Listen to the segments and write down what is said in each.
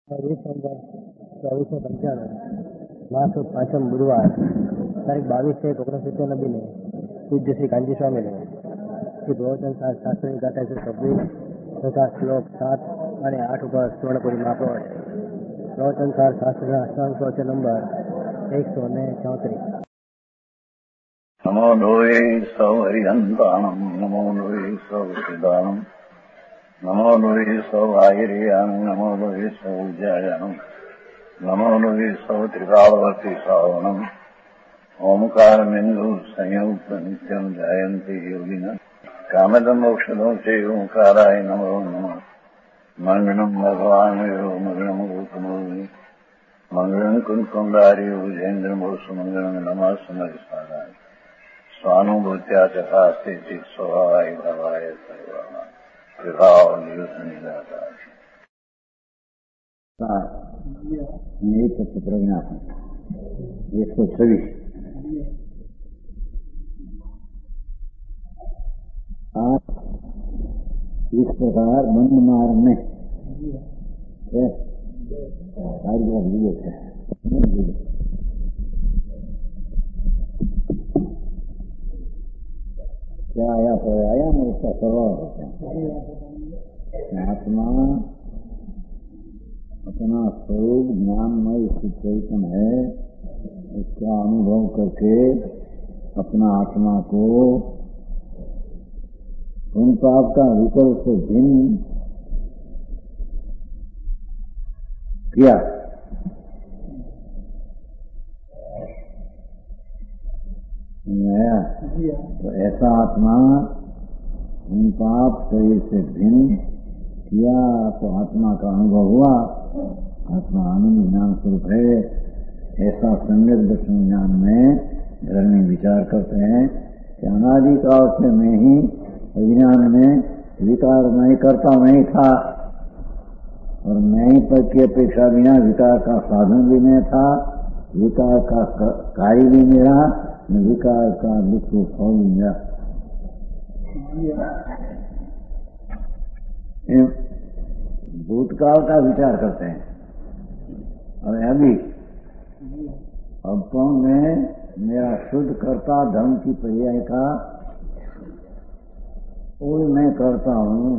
2495 मास 5 बुधवार तारीख 22/1/1970 ने पूज्य श्री कांजी स्वामी ने श्री प्रवचन शास्त्र गाथा 126 तथा श्लोक 7 और 8 पर स्वर्णपुरी महाप्रवच प्रवचन शास्त्र अष्टांग नंबर 134। नमो लोये सौहरिहन्ताणम् नमो लोये सौहृदानम् नमो लोये सौभागिर्यानम् नमो लोये सौज्यायानम् नमो लोये सौत्रिकालवर्ति सावनम् ओंकारमिन्दु संयुक्त नित्यम् जायन्ति योगिनः कामदम् मोक्षदम् च ओंकाराय नमो नमः मङ्गलम् भगवान् यो मङ्गलम् रूपमोहि मङ्गलम् कुन्कुण्डारि भुजेन्द्रमोसु मङ्गलम् नमः समरिसाराय स्वानुभूत्या चकास्ते स्वभावाय भवाय सर्वाः प्रज्ञापन 126। आप इस प्रकार बंद मार्ग में क्या आया तो आया ना, उसका स्वभाव होता है। आत्मा अपना स्वरूप ज्ञानमय चैतन्य है, उसका अनुभव करके अपना आत्मा को उन पाप का विकल्प से भिन्न किया। तो ऐसा आत्मा उन पाप शरीर से भिन्न किया तो आत्मा का अनुभव हुआ। आत्मा आनंद ज्ञान स्वरूप है। ऐसा सम्यक दर्शन ज्ञान में धर्मी विचार करते हैं कि अनादि काल से मैं ही अज्ञान में विकार मैं करता नहीं था और मैं ही पद की अपेक्षा बिना विकार का साधन भी मैं था, विकार का कार्य भी मेरा, विकार का दुख फल मिला। भूतकाल का विचार करते हैं और अभी अब में मेरा शुद्ध कर्ता धर्म की पर्याय का वही मैं करता हूँ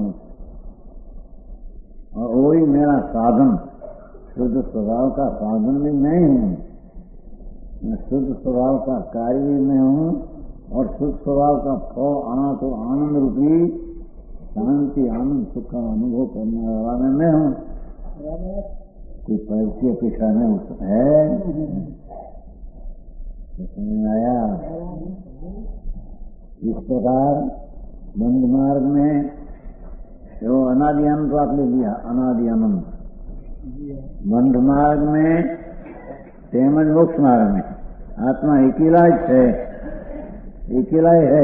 और वही मेरा साधन, शुद्ध स्वभाव का साधन भी मैं हूँ। मैं शुद्ध स्वभाव का कार्य भी मैं हूँ और शुद्ध स्वभाव का फल आना तो आनंद रूपी शांति आनंद सुख का अनुभव करने वाला मैं हूँ। कोई पद की अपेक्षा नहीं है। समझ में आया? इस प्रकार बंद मार्ग में जो अनादि अनंत बात ले लिया, अनादि अनंत बंद मार्ग में तेमज मोक्ष मार्ग में आत्मा अकेला है, अकेला है।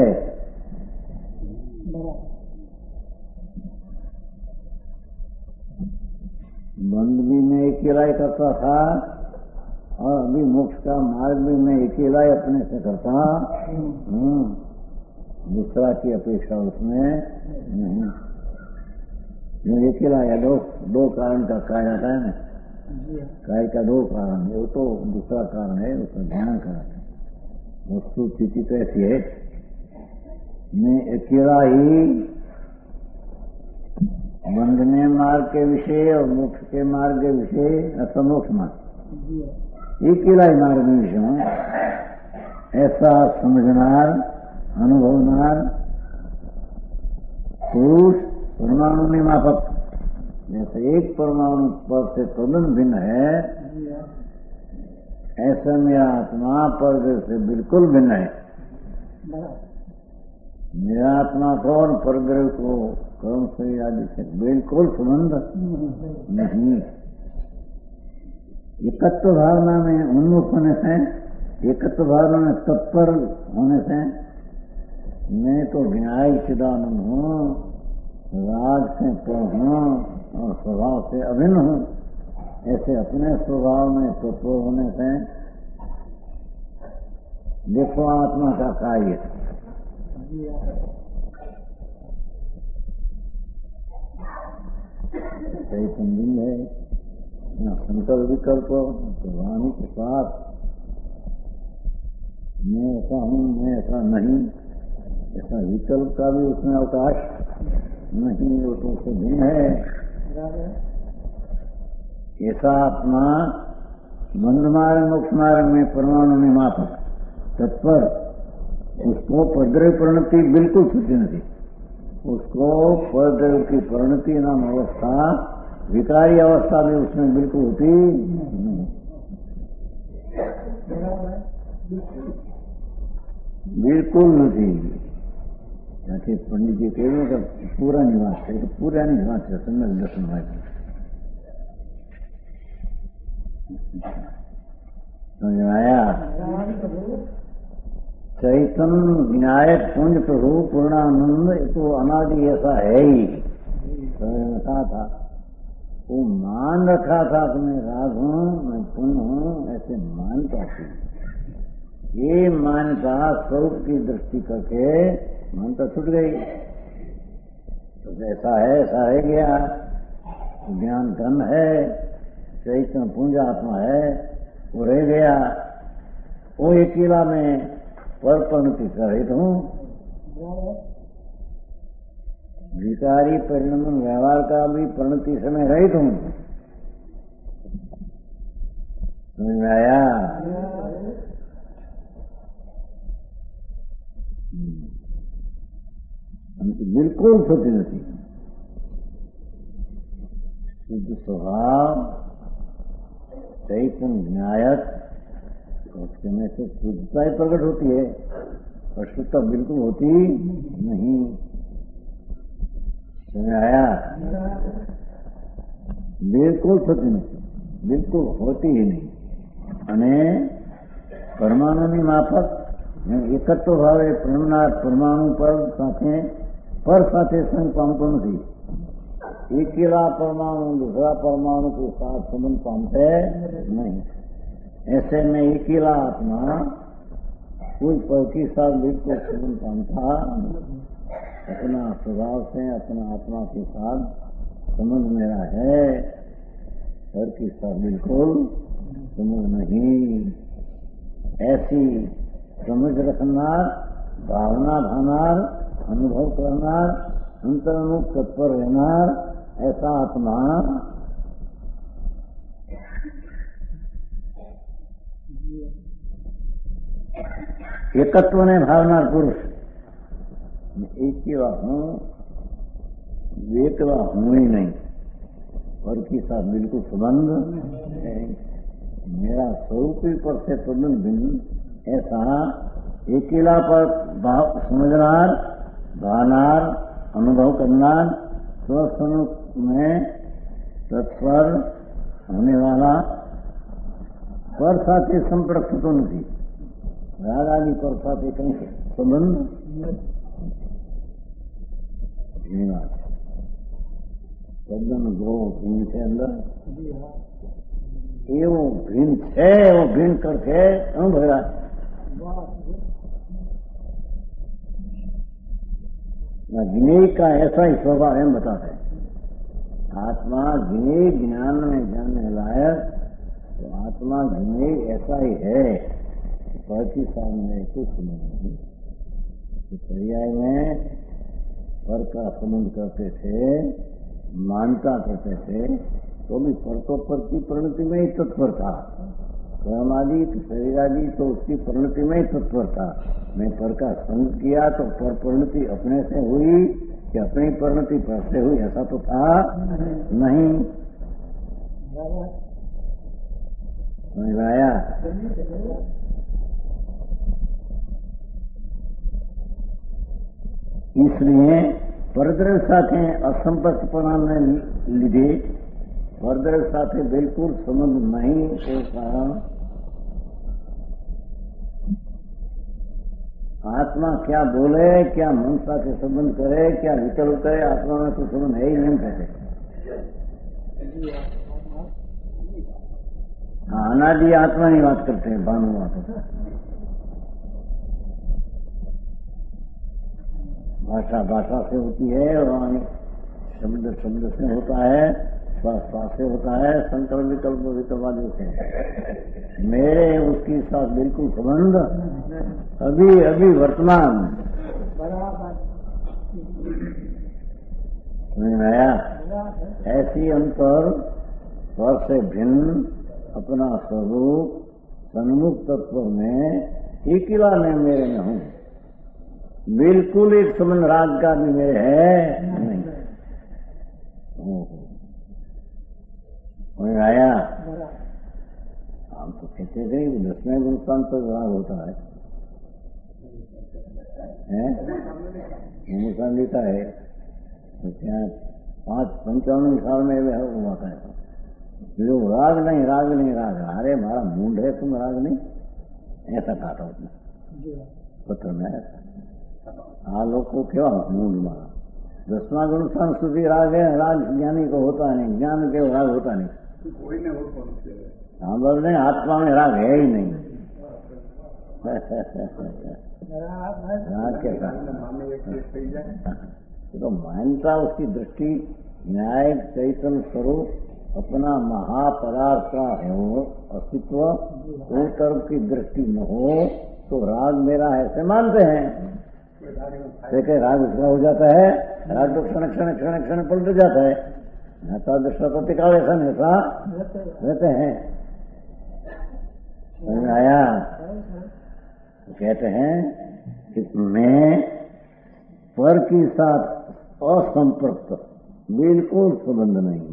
बंद भी मैं अकेला ही करता था और अभी मोक्ष का मार्ग भी मैं अकेला ही अपने से करता हूँ। दूसरा की अपेक्षा उसमें नहीं। जो अकेला है, दो कारण का कार्य आता है ना, कार्य का दो कारण है। वो तो दूसरा कारण है, उसका ध्यान कारण है। वस्तु स्थिति तो ऐसी है, मैं अकेला ही बंधने मार्ग के विषय और मोक्ष के मार्ग के विषय अथवा मोक्ष मार्ग अकेला ही मार्ग में विषय हूँ। ऐसा समझनार अनुभवनार पुरुष परमाणु में मापक, जैसे एक परमाणु पर से तदन भिन्न है, ऐसा मेरा आत्मा परग्रह से बिल्कुल भिन्न है। मेरा आत्मा कौन परग्रह को कर्म से आदि से बिल्कुल संबंध नहीं। एकत्व भावना में उन्मुख होने से, एकत्व भावना में तत्पर होने से मैं तो न्याय चिदानंद हूँ, राग से पर हूँ और स्वभाव से अभिन्न हूँ। ऐसे अपने स्वभाव में तत्व होने से देखो आत्मा का कार्य चैतन्य है, न संकल्प विकल्प तो वाणी के साथ मैं ऐसा हूँ, मैं ऐसा नहीं, ऐसा विकल्प का भी उसमें अवकाश नहीं, वो तो उससे भिन्न है। ऐसा आत्मा बंध मार्ग मोक्ष मार्ग में परमाणु निमापक तत्पर, उसको परद्रव्य परिणति बिल्कुल छूटी नहीं। उसको परद्रव्य की परिणति नाम अवस्था, विकारी अवस्था भी उसमें बिल्कुल होती नहीं, बिल्कुल नहीं। जैसे पंडित जी कह रहे हैं पूरा निवास है, तो पूरा निवास है, सम्यक दर्शन है। समझ आया? चैतन्य विनायक पुंज प्रभु पूर्णानंद तो अनादि ऐसा है ही। कहा था वो मान रखा था कि मैं राग हूं, मैं पुण्य हूं, ऐसे मानता थी। ये मान्यता स्वरूप की दृष्टि करके मानता छूट गई। तो ऐसा है गया। ज्ञान धन है, चैतन्य पुंज आत्मा है, वो रह गया। वो अकेला में पर परिणति रहित हूँ। विकारी परिणाम व्यवहार का भी परिणति समय रहित हूँ। समझ में आया? बिल्कुल छोटी नहीं। शुद्ध स्वभाव चैतन्य न्यायक, उसके में से शुद्धता ही प्रकट होती है, अशुद्धता बिल्कुल होती नहीं। समझ आया? बिल्कुल छोटी नहीं, बिल्कुल होती ही नहीं। અને પરમાણુની માફક એકત્વ ભાવે પ્રેમનાર પરમાણુ પર સાથે સંગ પામતો નથી। एकेला परमाणु दूसरा परमाणु के साथ संबंध पामते नहीं। ऐसे में अकेला आत्मा कोई पर के साथ बिल्कुल संबंध पामता, अपना स्वभाव से अपना आत्मा के साथ संबंध मेरा है, पर के साथ बिल्कुल संबंध नहीं। ऐसी समझ रखनार, भावना भानार, अनुभव करनार, अंतर्मुख तत्पर रहनार ऐसा आत्मा एकत्व ने भावनार पुरुष। मैं एक ही हूँ, वेतवा हूँ ही नहीं, और के साथ बिल्कुल संबंध है। मेरा स्वरूप ही पर से संबंध भिन्न। ऐसा अकेला पर समझनार, भावनार, अनुभव करना, स्वस्वरूप में तत्पर होने वाला, पर साथे संपर्क तो नहीं। राग आदि पर साथे कहीं संबंध तद्दन दो भिन्न के अंदर एवं भिन्न है, वो भिन्न करके अनुभव ज्ञेय का ऐसा ही स्वभाव है। बताते हैं आत्मा ज्ञेय ज्ञान में जानने लायक, तो आत्मा ज्ञेय ऐसा ही है। पर के सामने कुछ नहीं। तो पर्याय में पर का संबंध करते थे, मानता करते थे, तो भी पर तो पर की परिणति में ही तत्पर था। कर्म आदि शरीर आदि तो उसकी परिणति में ही तत्पर था। मैं पर का संग किया तो पर परिणति अपने से हुई कि अपनी परिणति पर से हुई, ऐसा तो था नहीं। समझ आया? इसलिए परद्रव्य साथे असंपर्कपणा ने લીધે परद्रव्य साथे बिल्कुल संबंध नहीं के कारण आत्मा क्या बोले, क्या मन साथे संबंध करे, क्या विकल्प करे, आत्मा में तो संबंध है ही नहीं कहते। अनादि आत्मा की बात करते हैं, भानुवाद। भाषा भाषा से होती है, और शब्द शब्द से होता है, श्वास से होता है, संकल्प विकल्प विकल्पादियों से। मेरे उसके साथ बिल्कुल संबंध अभी अभी वर्तमान आया। ऐसी अंतर स्वर से भिन्न अपना स्वरूप सन्मुख तत्व में अकेला मैं मेरे में हूँ। बिल्कुल एक संबंध राग का भी मेरे है नहीं। आया। हम तो कहते थे कि 10वें गुणस्थान पर राग होता है, हिंदुस्तान देता है तो क्या 55 साल में हुआ था जो राग नहीं राग नहीं राग। अरे हमारा मूड है, तुम राग नहीं, ऐसा कहा था उसने पत्र में। आ लोग को क्या मूड मारा। 10वां गुणस्थान स्तुति राग है, राग ज्ञानी को होता नहीं, ज्ञान के राग होता नहीं। हाँ बोल रहे आत्मा में राग है ही नहीं। राग के तो मानता उसकी दृष्टि न्याय चैतन्य स्वरूप अपना महापदार्थ का है वो अस्तित्व, वो तरफ की दृष्टि न हो तो राग मेरा है ऐसे मानते हैं। देखे राग उसका हो जाता है, राग तो क्षण क्षण क्षण क्षण पलट जाता है। नेता दृष्टा तो टिकाव ऐसा नेता रहते हैं। आया तो कहते हैं कि मैं पर के साथ असंपर्क बिल्कुल संबंध नहीं।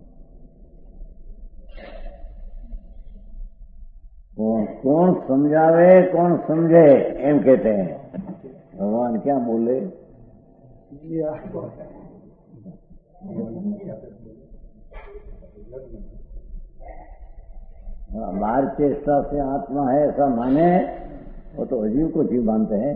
कौन समझावे कौन समझे एम कहते हैं। भगवान क्या बोले? हमारी चेष्टा से आत्मा है ऐसा माने, वो तो अजीव को जीव मानते हैं।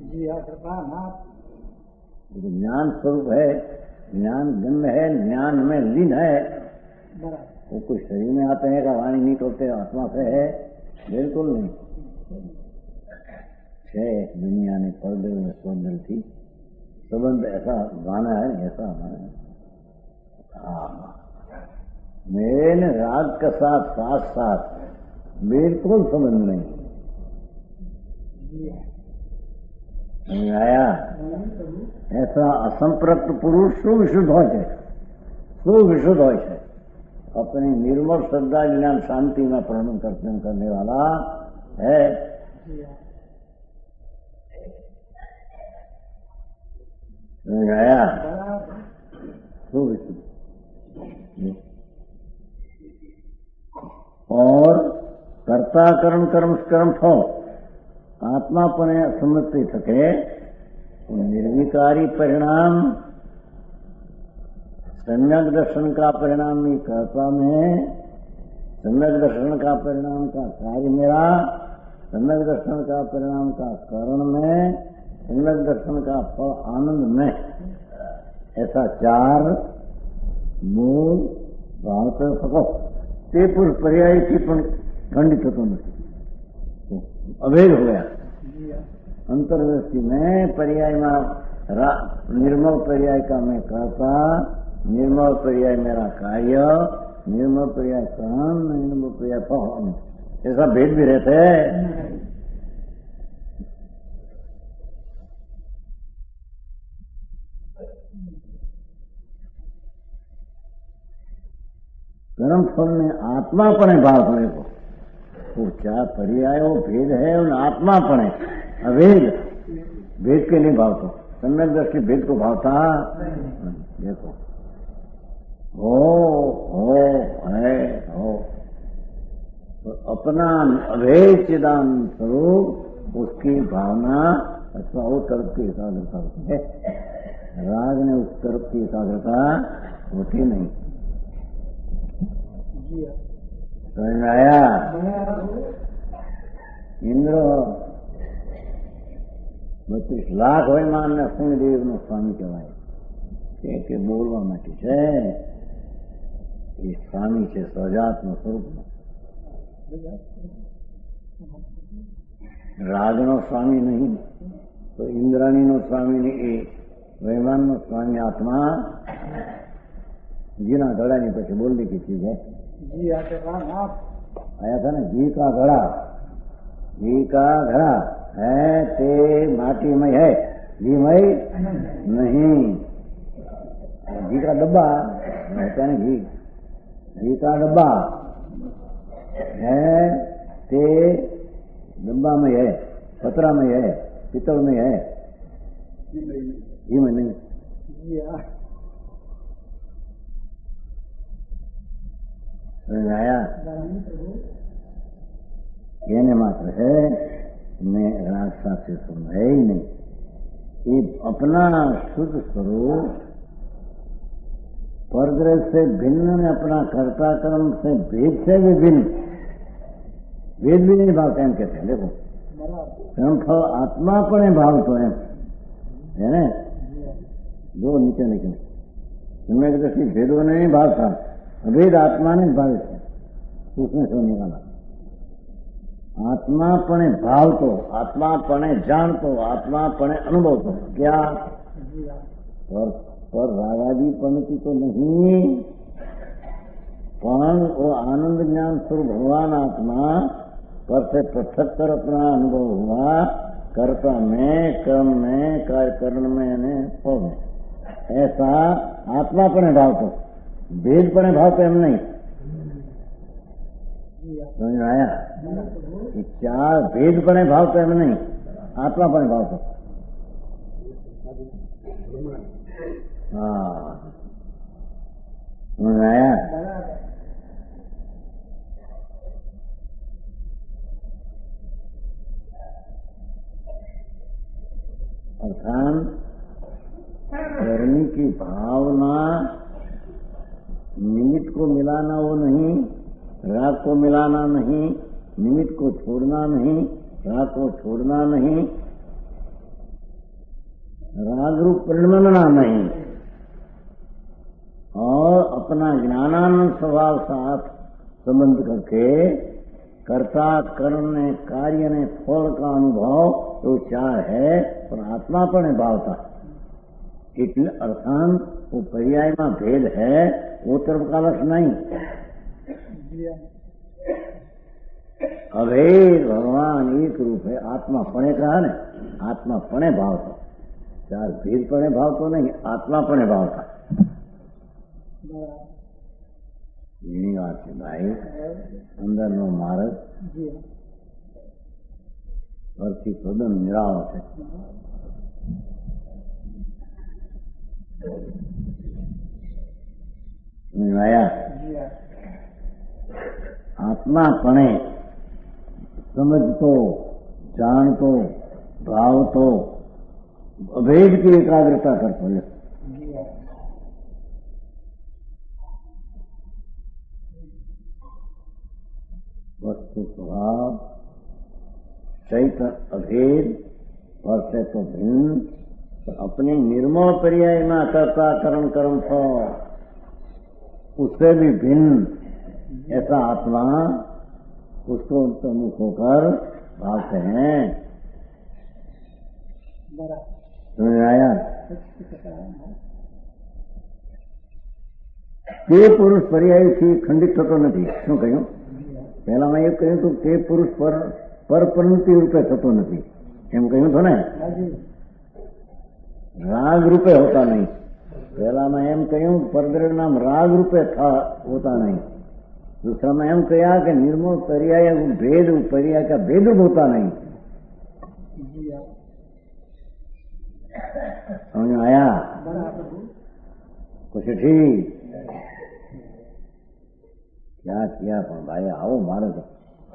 तो ज्ञान स्वरूप है, ज्ञान गम्य है, ज्ञान में लीन है। वो कोई शरीर में आते हैं का वाणी नहीं करते, आत्मा से है बिल्कुल नहीं। दुनिया ने परदिल में स्वदिल थी संबंध ऐसा गाना है, ऐसा मेरे राग के साथ साथ साथ बिल्कुल संबंध नहीं आया। ऐसा असंप्रक्त पुरुष सुविशुद्ध हो जाए, सुविशुद्ध हो जाए, अपनी निर्मल श्रद्धा ज्ञान शांति में प्रणम करने वाला है। आया सुविशुद्ध। और कर्ता कर्म कर्म कर्म फल आत्मापने समझते थके निर्विकारी परिणाम सम्यक दर्शन का परिणाम ही कर्ता में, सम्यक दर्शन का परिणाम का कार्य मेरा, सम्यक दर्शन का परिणाम का कारण में, सम्यक दर्शन का फल आनंद में, ऐसा चार मूल भाव कर सको ते पुरुष पर्याय की खंडित होतो नहीं, अभेद हो गया। अंतर्दृष्टि में पर्याय में निर्मल पर्याय का मैं करता, निर्मल पर्याय मेरा कार्य, निर्मल पर्याय कर्म, निर्मल पर्याय फल, ऐसा भेद भी रहते हैं। कर्म फल में आत्मापने भाव होने को तो क्या पर्याय वो भेद है उन आत्मापने अभेद भेद के नहीं भाव तो सम्यक दृष्टि भेद को भावता। देखो हो है हो तो अपना अभेद चिदान स्वरूप उसकी भावना अथवा वो तरफ की एकाग्रता होती है। राग ने उस तरफ की एकाग्रता होती नहीं। समझ में आया? इंद्र 32 લાખ વયમાન ને સિંહદેવ નો સ્વામી કહેવાય કે બોલવા માટે છે એ સ્વામી છે સજાત્મ સ્વરૂપનો। રાગનો સ્વામી નહીં તો ઇન્દ્રાણીનો સ્વામી નહીં, એ વયમાનનો સ્વામી આત્મા ઘીના ઘડાની પછી બોલની की चीज है जी आते कहा आप आया था ना घी का घड़ा है ते माटीमय है घीमय नहीं घी का डब्बा होता है ना घी का डब्बा है ते डब्बा में है पतरा में है पीतल में है घी में नहीं आया कहने मात्र है मैं रास्ता से सुन है ही नहीं ये अपना शुद्ध स्वरूप परग्रह से भिन्न ने अपना कर्ता कर्म से भेद से भी भिन्न भेद भी नहीं भावते एम कहते हैं देखो कर्म फल आत्मा पण भाव तो एम है ने दो नीचे निकले तुम्हें दृष्टि भेदों ने नहीं भावता अभेद आत्मा ने भावित है उसमें सो निकाला आत्मापणे भाव तो आत्मापणे जान तो आत्मापणे अनुभव तो क्या पर रागादी पंक्ति तो नहीं पण वो आनंद ज्ञान स्वरूप भगवान आत्मा पर से पृथक कर अपना अनुभव हुआ कर्ता में कर्म में कार्यकरण में फल में ऐसा आत्मापणे भाव तो भेदपणे भाव तो हम नहीं समझ में आया क्या भेदपणे भाव तो हम नहीं आत्मापणे भाव तो हाँ समझ में आया अर्थात करने की भावना निमित्त को मिलाना वो नहीं राग को मिलाना नहीं निमित्त को छोड़ना नहीं राग को छोड़ना नहीं राग रूप परिणमना नहीं और अपना ज्ञानानंद स्वभाव साथ संबंध करके कर्ता कर्म ने कार्य ने फल का अनुभव तो चार है पर आत्मा पर भाव था એટલે અર્થાંત वो पर्यायમાં भेद है वो तरफ का लक्ष्य नहीं अभेद भगवान एक रूप है आत्मा पणे कहा ने आत्मा पणे भाव था चार भेद पणे भाव तो नहीं आत्मा पणे भाव था એની વાત છે ભાઈ અંદરનો માર્ગ પરથી તદ્દન નિરાળો છે आया आत्मापणे समझतो जानतो भावतो अभेद की एकाग्रता करतो है वस्तु स्वभाव चैतन्य अभेद और से तो भिन्न अपने निर्मल पर्याय में कर्ता कर्म कर्म फल उससे भी भिन्न ऐसा आत्मा उसको मुख होकर भावते हैं समझ आया તે પુરુષ પર્યાયથી ખંડિત થતો નથી શું કહ્યું પહેલામાં એ કહ્યું તો તે પુરુષ પરપરિણતિ રૂપે થતો નથી એમ કહ્યું તો ને राग रूपे होता नहीं पहला मैं एम कहूं परग्रह नाम राग रूपे था होता नहीं दूसरा मैं एम कहा कि निर्मल पर्याय भेद पर्याय का भेद होता नहीं समझ में आया कुछ ठीक क्या किया भाई आओ मारो तो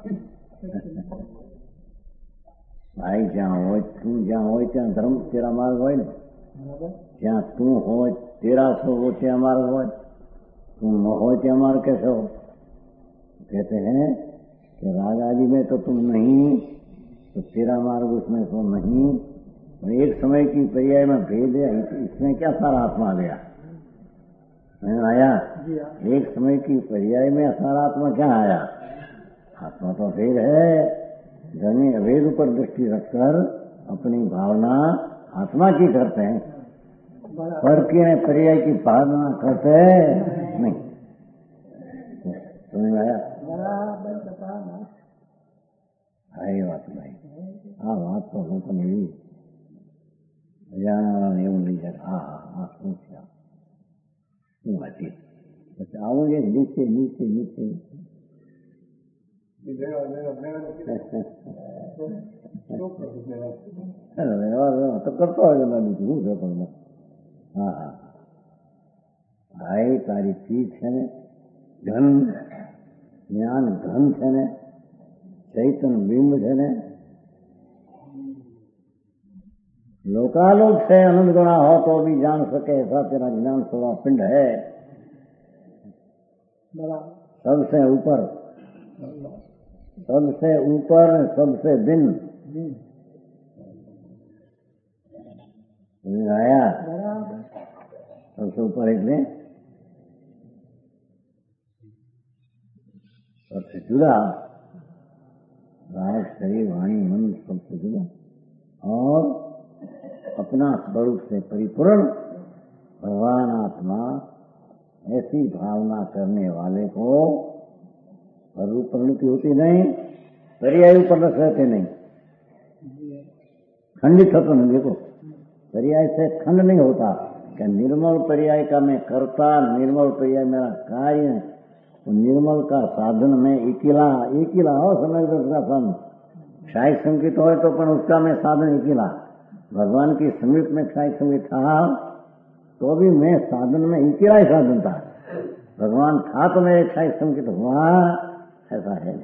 भाई जहाँ हो तू जहाँ हो ત્યાં ધર્મ तेरा मार्ग હોય ને જ્યાં તું હોય तेरा सो वो ત્યાં मार्ग હોય तू न हो ત્યાં मार्ग कैसे हो कहते हैं कि राग आदि में तो तुम नहीं तो तेरा मार्ग उसमें तो नहीं और एक समय की पर्याय में भेद है इसमें क्या सारा आत्मा आ गया आया एक समय की पर्याय में सारा आत्मा क्या आया आत्मा तो भेद है धनी अभेद पर दृष्टि रखकर अपनी भावना आत्मा की करते हैं पर की पर्याय की भावना करते हैं नहीं समझ में आया? आई बात भाई, આ વાત તો લોકોને એવી અજાણ એવું નહીં જાય, આ શું છે, શું હતી? પછી આવું એક નીચે નીચે નીચે તો કરતો હોય બીજું શું છે પણ. હા હા ભાઈ, તારી ચીજ છે ને ધન, જ્ઞાન ધન છે ને, चैतन बिंब है ने, लोकालोक से अनंत गुणा हो तो भी जान सके ऐसा तेरा ज्ञान स्वरूप पिंड है। सबसे ऊपर, सबसे ऊपर, सबसे भिन्न आया। सबसे ऊपर એટલે सबसे जुदा, राग शरीर वाणी मन सबसे जुदा और अपना स्वरूप से परिपूर्ण भगवान आत्मा, ऐसी भावना करने वाले को स्वरूप परिणति होती नहीं, पर्याय उपरस रहते नहीं, खंडित होता नहीं। देखो पर्याय से खंड नहीं होता कि निर्मल पर्याय का मैं करता, निर्मल पर्याय मेरा कार्य, निर्मल का साधन में एकीला एकीला हो समय दर्शन क्षायिक संगीत हो तो पण उसका मैं साधन एकीला, भगवान की समीप में क्षायिक संगीत था तो भी मैं साधन में एकीला ही साधन था, भगवान था तो मैं क्षायिक संगीत हुआ, ऐसा है।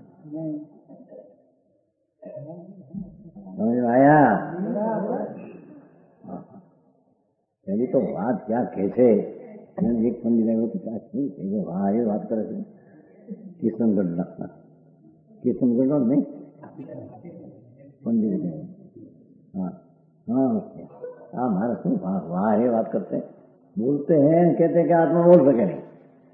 समझ में आया? पहली तो बात क्या कहते, एक पंडित આવ્યો તો શું છે, વાહ એ વાત કરે છે કિશનગઢના, કિશનગઢનો જ નહીં पंडित। हाँ हाँ हाँ हमारा શું वाह ये बात करते हैं, बोलते हैं कहते हैं कि आत्मा बोल सके नहीं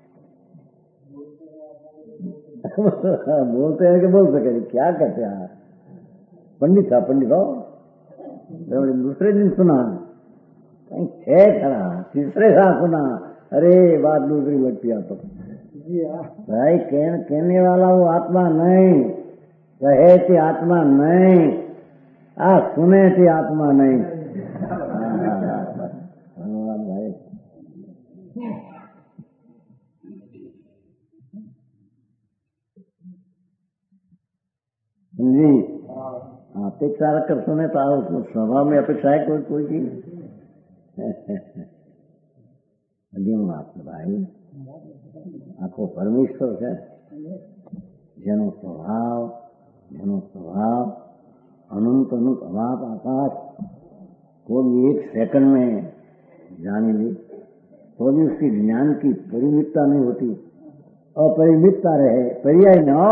बोलते हैं कि बोल सके नहीं, क्या कहते हैं पंडित था, पंडित हो दूसरे दिन सुना कहीं थे खड़ा, तीसरे साल सुना, अरे बात दूसरी लगती है। तो भाई कहने वाला वो आत्मा नहीं, कहे थी आत्मा नहीं, आ सुने थी आत्मा नहीं। धन्यवाद भाई। जी अपेक्षा रखकर सुने तो उसको स्वभाव में अपेक्षा है कोई कोई चीज વાત ભાઈ, આખો પરમેશ્વર છે જેનો સ્વભાવ अनंत अनंत अभाव आकाश को भी एक सेकंड में जाने ली तो भी उसकी ज्ञान की परिमितता नहीं होती, अपरिमितता रहे, पर्याय न हो,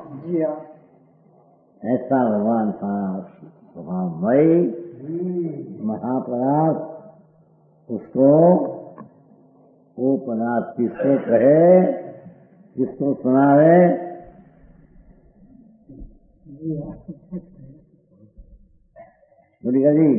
ऐसा भगवान था स्वभावमय महापदार्थ। उसको वो पदार्थ किसको कहे, किसको सुनावे, बोलिएगा जी।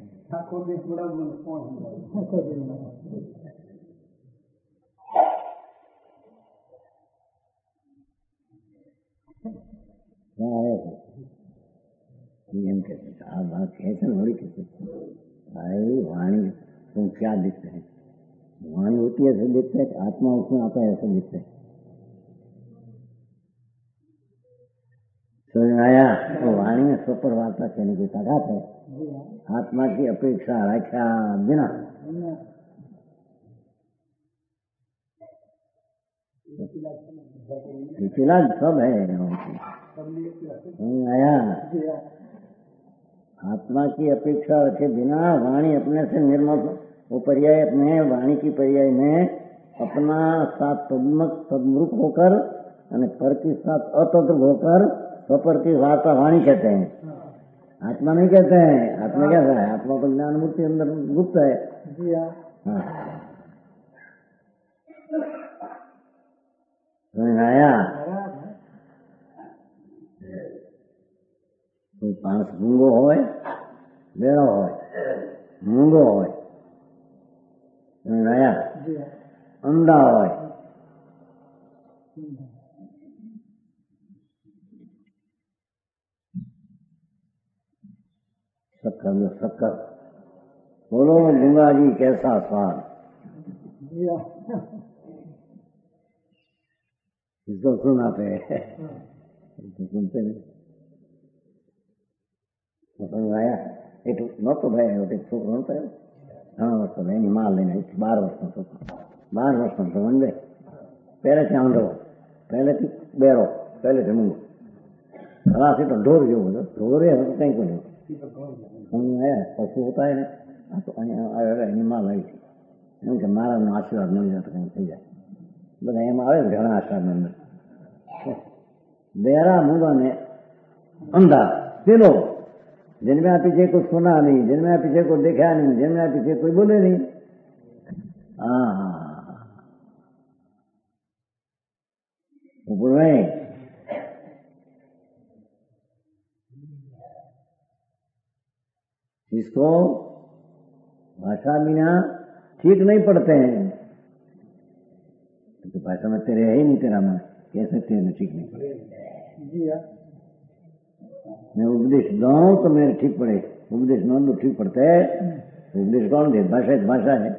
एम कहते आप बात कहते बड़ी कहते भाई वाणी तुम क्या दिखते हैं, वाणी होती है ऐसे दिखते है, आत्मा उसमें आता है ऐसे दिखते है। समझ आया? तो वाणी में स्वपर वार्ता कहने की ताकत है, आत्मा की अपेक्षा रखा बिना इलाज सब है। समझ आया? आत्मा की अपेक्षा रखे बिना वाणी अपने से निर्मल, वो पर्याय अपने वाणी की पर्याय में अपना साथ तद्रूप होकर और पर के साथ अतद्रूप होकर स्वपर की वार्ता वाणी कहते हैं, आत्मा नहीं कहते हैं। आत्मा कैसा है? आत्मा तो ज्ञान मूर्ति अंदर गुप्त है। हाँ समझ आया? कोई माणस मूंगो होय, बेड़ो होय, मूंगो होय, समझ आया? अंधा હોય शक्कर बोलो गंगा जी कैसा स्वाद इसको सुनाते हैं तो सुनते नहीं समझ आया एक नतो भाई एक छोकरो नतो घणा वर्ष एनी मां लઈને 12 વર્ષનો છોકરો 12 વર્ષનો સમજે પહેલેથી આંધળો પહેલેથી બેરો પહેલેથી મૂંગો ખલાસી તો ઢોર જેવો હતો ઢોરે હવે કંઈ કોઈ નહીં સમજ આયા પશુ હોતા है આ તો અહીંયા એની માં લાવી છે એમ કે મારાનો આશીર્વાદ મળી જાય તો કંઈ થઈ જાય બધા એમાં આવે ને ઘણા આશીર્વાદ અંદર बेरा मूंगा ने अंधा तीनों जिनमें आप पीछे कुछ सुना नहीं जिनमें आप पीछे को देखा नहीं जिनमें आप पीछे कोई बोले नहीं बोल रहे इसको भाषा बिना ठीक नहीं पढ़ते हैं तो भाषा में तेरे है ही नहीं तेरा मन कैसे तेरे ठीक नहीं पड़े मैं उपदेश दूं तो मेरे ठीक पड़े उपदेश न दो ठीक पड़ता है उपदेश कौन दे भाषा है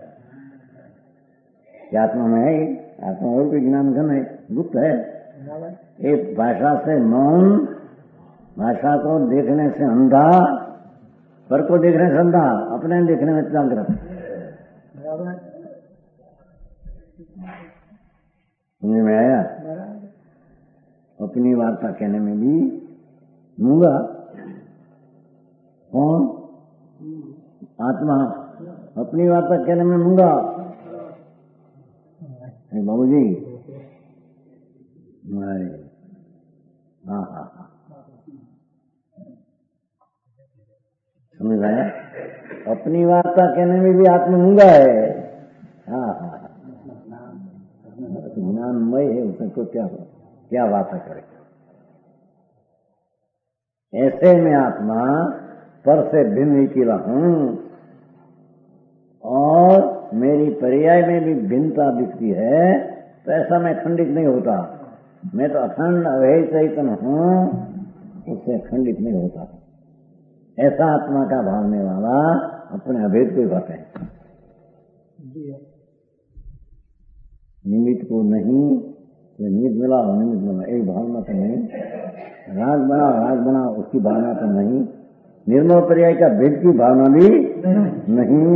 आत्मा में है आत्मा और कोई ज्ञान घन है गुप्त है एक भाषा से मौन भाषा को देखने से अंधा पर को देखने से अंधा अपने देखने में जागृत समझ में आया अपनी वार्ता कहने में भी मूंगा कौन आत्मा अपनी वार्ता कहने में मूंगा बाबू जी हाँ हाँ हाँ समझ आया अपनी वार्ता कहने में भी आत्मा मूंगा है हाँ हाँ ज्ञानमय है उसमें को क्या बात करे ऐसे में आत्मा पर से भिन्न निकला हूं और मेरी पर्याय में भी भिन्नता दिखती है तो ऐसा मैं खंडित नहीं होता मैं तो अखंड अभेद चैतन्य हूं उससे खंडित नहीं होता ऐसा आत्मा का भावने वाला अपने अभेद को ही भाते हैं निमित्त को नहीं निमित्त मिला एक भावना तो नहीं राग बनाओ उसकी भावना तो नहीं निर्मल पर्याय का भेद की भावना भी नहीं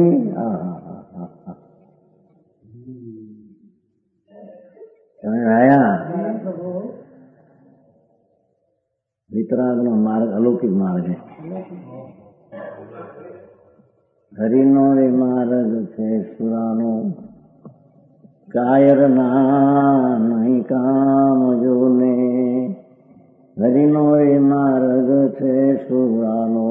समझ आया वितराग नो मार्ग अलौकिक मार्ग है हरिनो रे मार्ग छे सुरानो कायर ना नहीं काम जो ने हरिनो रे मार्ग छे सुरानो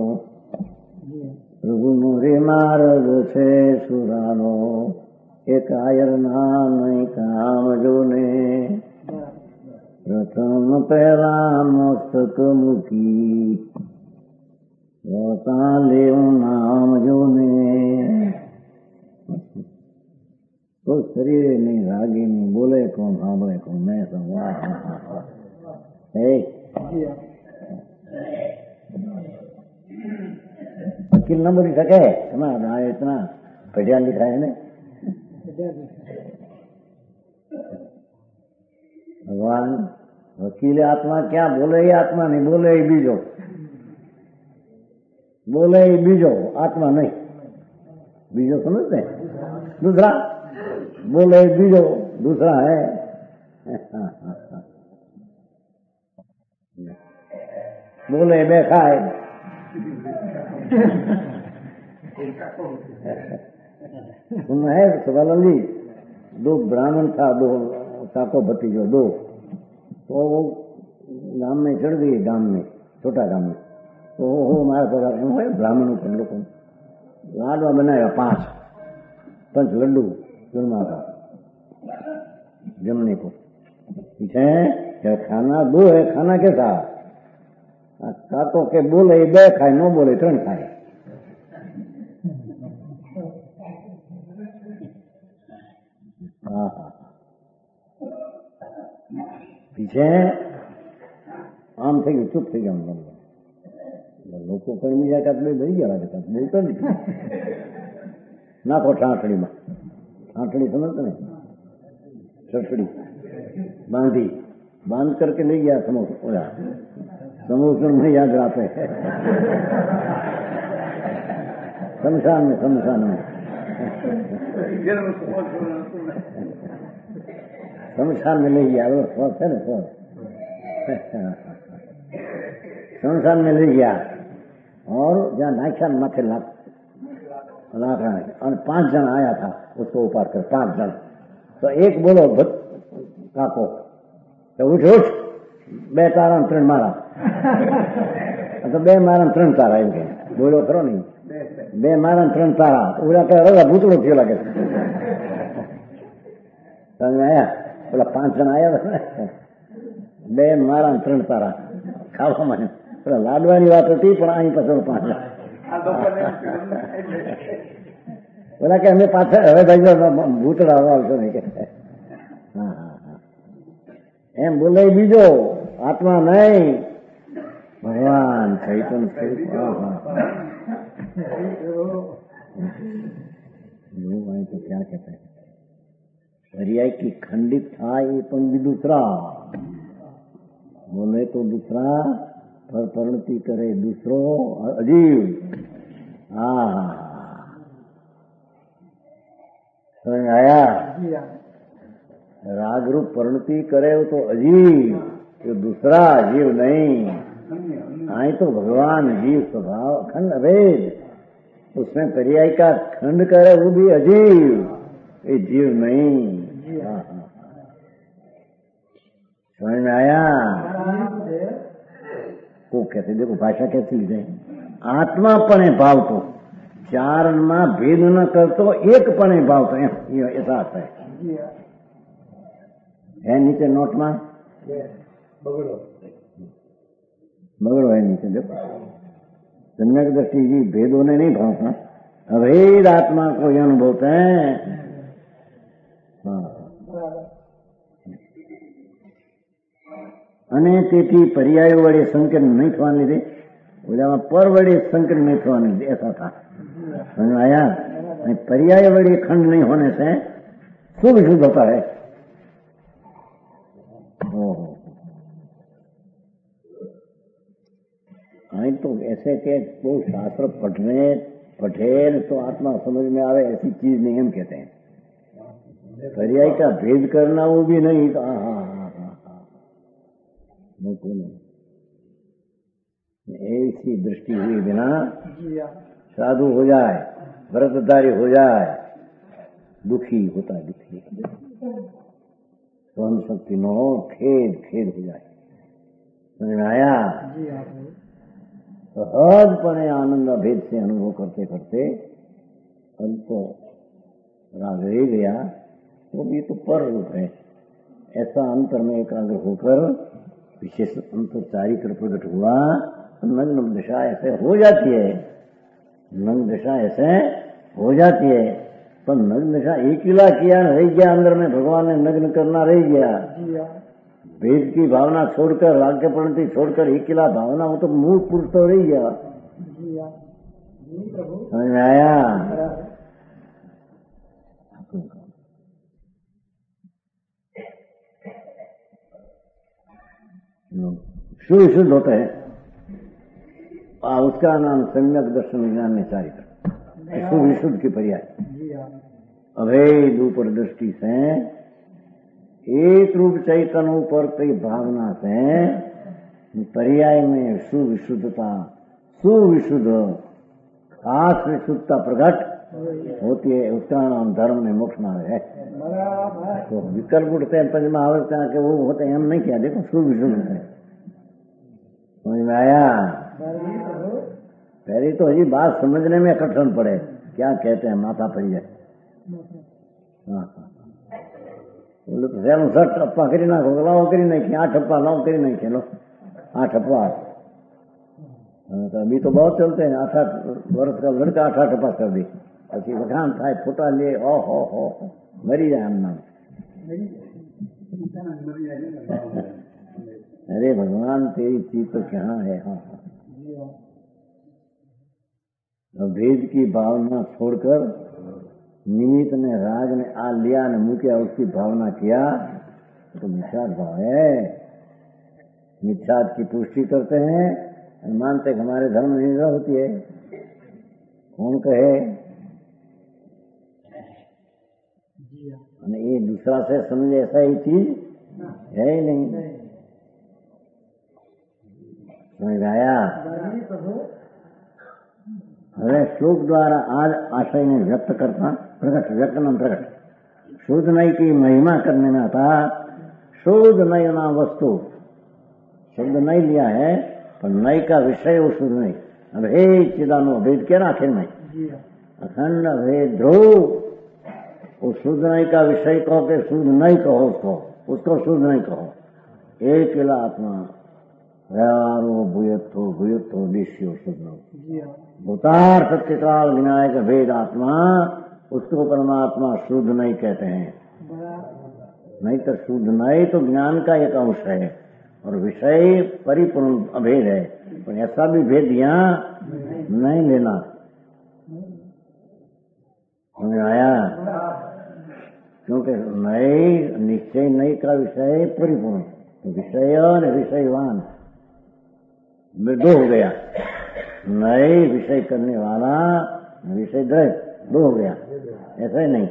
प्रभु नो रे मार्ग छे सुरानो ए कायर ना नहीं काम जो ने प्रथम पहला मस्तक मुखी रोता ले नाम जो ने तो शरीर नहीं रागी नहीं बोले कौन सामने कौन मैं संवाद वकील न बोली सके इतना पढ़िया लिखा है ने भगवान वकील आत्मा क्या बोले ही आत्मा नहीं बोले ही बीजो बोले ही बीजो आत्मा नहीं बीजो समझते दूसरा बोले बीजो दूसरा है बोले बे खाए सुना है सवाल जी दो ब्राह्मण था दो काको भतीजो दो तो वो गांव में चढ़ गई गांव में छोटा गांव में तो वो हमारा पगार एम है ब्राह्मणों के लोगों लाडवा बनाया 5 लड्डू चूरमा का जमने को पीछे खाना 2 है खाना कैसा काको के बोले 2 खाए न बोले 3 खाए પીછે આમ થઈ ગયું, ચૂપ થઈ ગયા. લોકો કરમી જાય કાંક ભરી ગયા લાગે, કાંક બોલતો નથી. નાખો ઠાંઠડીમાં. ઠાંઠડી સમજતો ને, ઠઠડી બાંધી बांध करके ले गया समोसन में याद आते शमशान में शमशान में ले गया वो है ना शमशान में ले गया और जहाँ नाक्षान माथे लाख और 5 जन आया था उसको उपार कर 5 जन. तो एक बोलो काको तो उठ उठ 2 तारा 3 मारा तो 2 मारा 3 तारा एम के बोलो खरो नहीं 2 मारा 3 तारा उड़ा के रगा भूतड़ो थयो लागे समझ आया बोला 5 जन आया 2 मारा 3 तारा खावा माने बोला लाडवानी बात थी पण અહીં પાછળ 5 बोला के हमें पाछળ હવે ભાઈ ભૂતડા આવશે નહીં કે હા એમ બોલે બીજો આત્મા નહીં ભગવાન ચૈતન્ય સ્વરૂપ. तो क्या कहते हैं पर्याय की खंडित था ये पण भी दूसरा बोले तो दूसरा पर परिणति करे दूसरो अजीव. समझ आया. राग रूप परिणति करे तो अजीव, ये दूसरा जीव नहीं. आई तो भगवान जीव स्वभाव खंड अभेद, उसमें पर्याय का खंड करे वो भी अजीव, ये जीव नहीं. समझ में आया. वो कहते देखो भाषा कैसी ली जाए. आत्मा पने भाव तो 4 में भेद न करतो, एक पने भाव तो ऐसा आता है. है नीचे नोट में बगड़ो है नीचे देखो. सम्यक दृष्टि जी भेदों ने नहीं भावता, अभेद आत्मा को ये अनुभवते हैं. અને તેથી પર્યાય વડે સંકેત નહીં થવાને લીધે ઓલામાં પર વડે संकट नहीं थवाने લીધे ऐसा था. समझ आया. पर्याय वड़े खंड नहीं होने से शुभ शुद्ध होता है. तो ऐसे के कोई शास्त्र पढ़े तो आत्मा समझ में आवे ऐसी चीज नहीं हम कहते हैं. पर्याय का भेद करना वो भी नहीं. तो ऐसी दृष्टि हुई बिना साधु हो जाए, व्रतधारी हो जाए, दुखी होता है. दुखी सहन शक्ति न हो, खेद हो जाए. समझ में आया. सहजपणे आनंद भेद से अनुभव करते करते अंत राग रह गया. वो भी तो पर रूप है. ऐसा अंतर में एकाग्र होकर विशेष अंतर चारित्र प्रकट हुआ तो नग्न दशा ऐसे हो जाती है. नग्न दशा ऐसे हो जाती है. पर नग्न दशा एक किला किया रह गया, अंदर में भगवान ने नग्न करना रह गया. भेद की भावना छोड़कर, वाक्य परिणति छोड़कर एक किला भावना, वो तो मूल पुरुष तो रह गया. समझ में आया. शुद्ध होते हैं. उसका नाम सम्यक दर्शन विज्ञान में चारित्र, विशुद्ध की पर्याय. अभेद ऊपर दृष्टि से एक रूप चैतन्य ऊपर कई भावना से पर्याय में सुविशुद्धता, सुविशुद्ध खास विशुद्धता प्रकट होती है. उसका नाम धर्म में मोक्ष नाम है. तो विकल्प उठते हैं पंचमा आवर्त के वो होते हैं, हम नहीं किया. देखो सुविशुद्ध होते हैं. समझ में आया. पहले तो ये बात समझने में कठिन पड़े, क्या कहते हैं, माथा पड़ी जाए. बोले तो सर 60 टप्पा करी नाखो, लाओ करी नहीं, 8 टप्पा लाओ करी नहीं खेलो, 8 टप्पा. तो अभी तो बहुत चलते हैं. 8 वर्ष का लड़का 8 टप्पा कर दी. પછી વખાણ થાય, ફોટા લે, ઓહો મરી જાય. આમ નામ अरे भगवान तेरी चीज तो कहाँ है। हाँ हाँ, भेद की भावना छोड़कर निमित्त ने राग ने आ लिया ने मुँह किया, उसकी भावना किया तो मिथ्यात्व भाव है। मिथ्यात्व की पुष्टि करते हैं, मानते हमारे धर्म में निंदा होती है। कौन कहे ये दूसरा से समझे, ऐसा ही चीज है ही नहीं। समझ आया। હવે શ્લોક द्वारा आज आशय ने व्यक्त करता प्रकट व्यक्त नाम प्रकट शुद्ध नई की महिमा करने में आता। शुद्ध नई नाम वस्तु शब्द नहीं लिया है, पर नई का विषय वो शुद्ध नहीं। अभेद चिदानु अभेद क्या ना आखिर में अखंड अभेद ध्रुव, वो शुद्ध नई का विषय कहो के शुद्ध नहीं कहो, उसको शुद्ध नहीं कहो। एक किला आत्मा व्यवहारो भूयत्थो दिश्यो शुद्ध भूतार सत्य काल विनायक भेद आत्मा, उसको परमात्मा शुद्ध नहीं कहते हैं। नहीं तो शुद्ध नहीं तो ज्ञान का एक अंश है और विषय परिपूर्ण अभेद है, पर ऐसा भी भेद यहाँ नहीं लेना। समझ आया। क्योंकि नई निश्चय नई का विषय परिपूर्ण, तो विषय और विषयवान दो हो गया। नए विषय करने वाला विषय दो हो गया, ऐसा ही नहीं।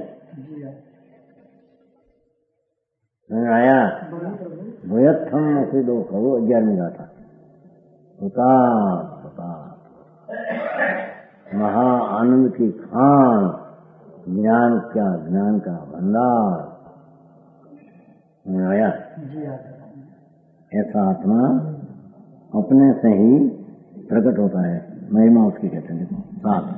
आया भूयत्थम से दो कहो 11वीं गाथा महा आनंद की खान, ज्ञान क्या ज्ञान का भंडार। आया ऐसा आत्मा अपने से ही प्रकट होता है, महिमा उसकी कहते हैं। सात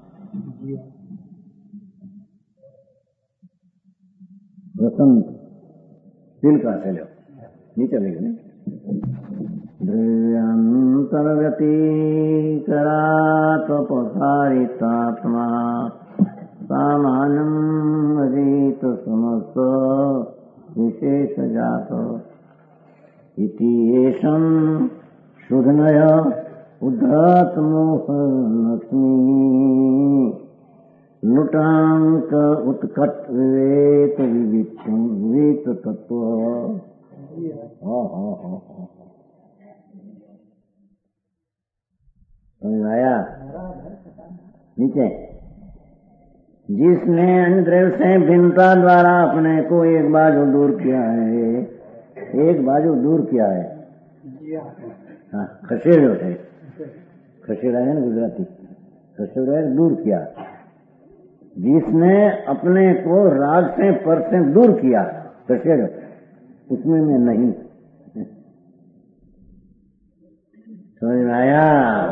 वसंत तिल का चलो नहीं चलेगा नहीं। द्रव्यांतर्गति करात्मसारितात्मा सामान्यम अजीत समस्त विशेष जात इति एषं शुद्धनय उद्धतमोह लक्ष्मी लुटांक उत्कट विवेक विवेक तत्व। समझ आया। नीचे जिसने अन्य द्रव्य से भिन्नता द्वारा अपने को एक बाजू दूर किया है, एक बाजू दूर किया है। हाँ खसेड़ो है, खसेड़ा है ना गुजराती, खसेड़ा है दूर किया। जिसने अपने को राग से पर से दूर किया, खसेड़ो उसमें मैं नहीं। समझ में आया।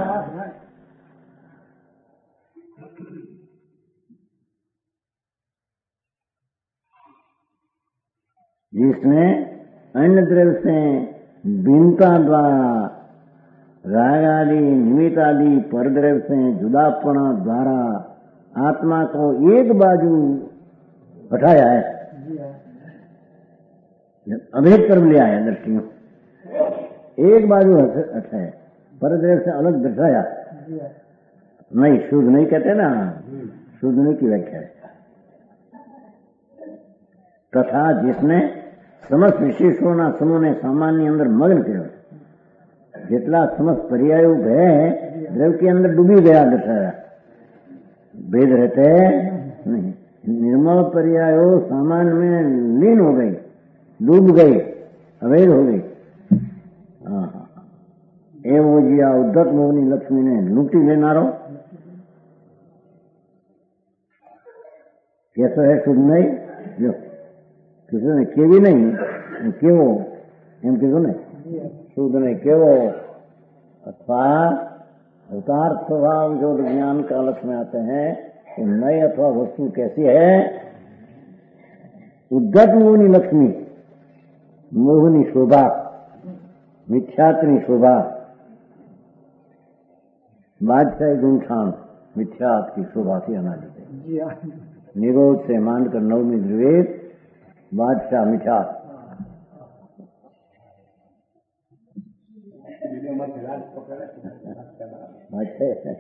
जिसने अन्य द्रव्य से भिन्नता द्वारा राग आदि निमित्त आदि परद्रव्य से जुदापना द्वारा आत्मा को एक बाजू हटाया है, अभेद कर लिया है। दृष्टियों एक बाजू हटाया, परद्रव्य से अलग दर्शाया। नहीं शुद्ध नहीं कहते ना, शुद्ध नहीं की व्याख्या है। तथा जिसने समस्त विशेषोना समूह सामान्य अंदर मग्न કર્યો, જેટલા समस्त पर्यायो गए द्रव्य के अंदर डूबी गया दर्शाया। भेद रहते नहीं, निर्मल पर्यायो सामान्य में लीन हो गई, डूब गई, अवैध हो गई। एवं जिया उद्धत मोहनी लक्ष्मी ने लूटी लेनारो कैसा है शुद्ध नहीं जो किसी ने केवी नहीं केवो एम कीधुं ने शुद्ध नहीं केवो अथवा अवतार स्वभाव जो ज्ञान कालस में आते हैं तो नई अथवा वस्तु कैसी है। उद्धत मोहनी लक्ष्मी, मोहनी शोभा, मिथ्यात्नी शोभा, बादशाही गुणठान मिथ्यात की शोभा थी अनादि से। निरोध से मानकर नवमी द्विवेद बादशाह मिथ्यात। अच्छे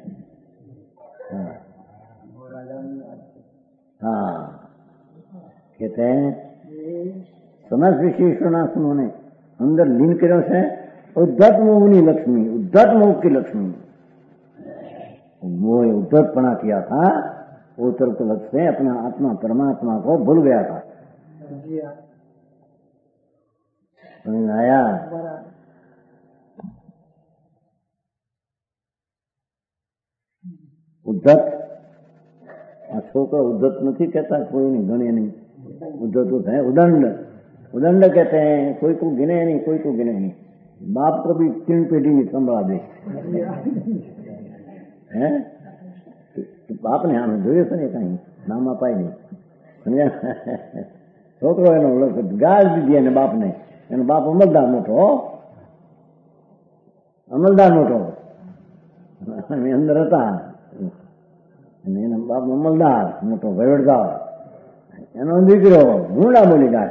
हाँ कहते हैं समस्त विशेषणा सुनोने अंदर लीन કર્યો છે ઉદ્ધત મોહની लक्ष्मी, उद्धत मोह की लक्ष्मी। वो उद्धतपना किया था, वो तरफ से अपना आत्मा परमात्मा को भूल गया था। समझ आया? उद्धत छोकरा उद्धत नहीं कहता, कोई नहीं गणे नहीं। उद्धत होता है उदंड, उदंड कहते हैं कोई को गिने नहीं, कोई को गिने नहीं। बाप को भी 3 पेटी संभाला दे हैं। तो बाप ने हमें જોયો છે ને કઈ નામ અપાય નહીં, સમજ્યા? છોકરો એનો ગાળ દીધી એને બાપને, એનો બાપ અમલદાર મોટો, અમલદાર મોટો અંદર હતા, એના બાપ અમલદાર મોટો વહીવટદાર, એનો દીકરો ભૂંડા બોલી ગાય।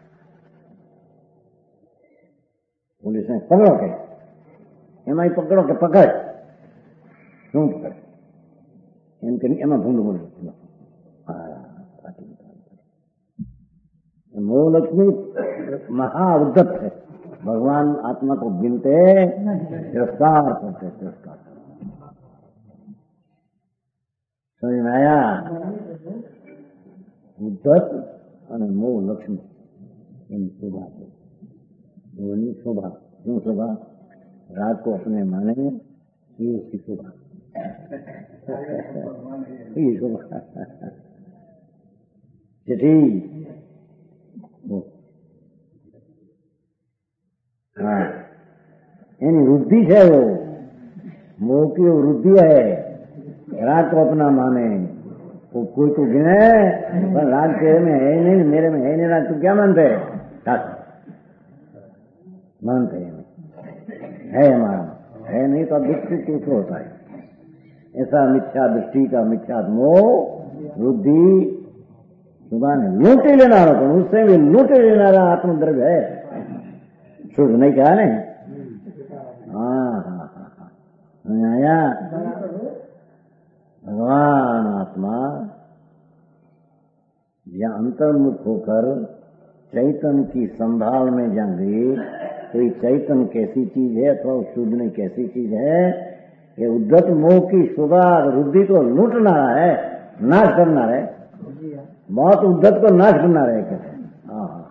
पुलिस ने पकड़ो के एम पकड़ो के पकड़ शू पकड़ एम एम भूल बोल मोह लक्ष्मी महा उद्धत है। भगवान आत्मा को गिनते तिरस्कार करते, तिरस्कार। समझ में आया? उद्धत और मोह लक्ष्मी इन शोभा नहीं शोभा। क्यों शोभा? रात को अपने माने ये उसकी शोभा, ये शोभा। चिट्ठी हाँ यानी वृद्धि है, वो मोह की वृद्धि है। रात को अपना माने, वो कोई को गिने पर रात तेरे में है नहीं, मेरे में है नहीं, रात तू क्या मानते है? मानते है हमारा, है नहीं तो दुख कुछ होता है। ऐसा मिथ्या दृष्टि का मिथ्या मोह वृद्धि सुबह ने लूटे लेना रहा, उससे भी लूटे लेना रहा आत्मद्रव्य है। शुद्ध नहीं कहा ने? हाँ हाँ हाँ हाँ आया? भगवान आत्मा या अंतर्मुख होकर चैतन्य की संभाल में जहाँ गई, तो ये चैतन्य कैसी चीज है अथवा शुद्ध में कैसी चीज है? ये उद्धत मोह की शुभा वृद्धि को लूटना है, नाश करना है। बहुत उद्धत को नाश करना है कहते हैं। हाँ हाँ